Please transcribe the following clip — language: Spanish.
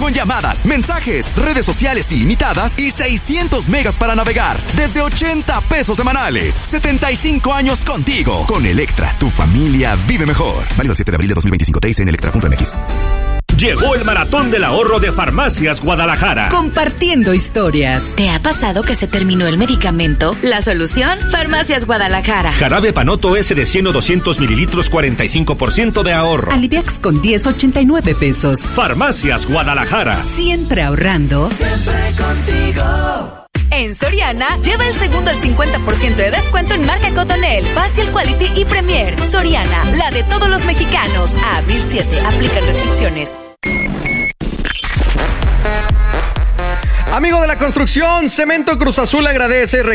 con llamadas, mensajes, redes sociales ilimitadas y 600 megas para navegar. Desde 80 pesos semanales. 75 años contigo. Con Electra, tu familia vive mejor. Válido el 7 de abril de 2025. TIC en Electra.mx. Llegó el Maratón del Ahorro de Farmacias Guadalajara. Compartiendo historias. ¿Te ha pasado que se terminó el medicamento? La solución, Farmacias Guadalajara. Jarabe Panoto S de 100 o 200 mililitros, 45% de ahorro. Aliviax con 10, 89 pesos. Farmacias Guadalajara. Siempre ahorrando. Siempre contigo. En Soriana, lleva el segundo al 50% de descuento en marca Cotonel, Facial Quality y Premier. Soriana, la de todos los mexicanos. A abril 7, aplican restricciones. Amigo de la construcción, Cemento Cruz Azul agradece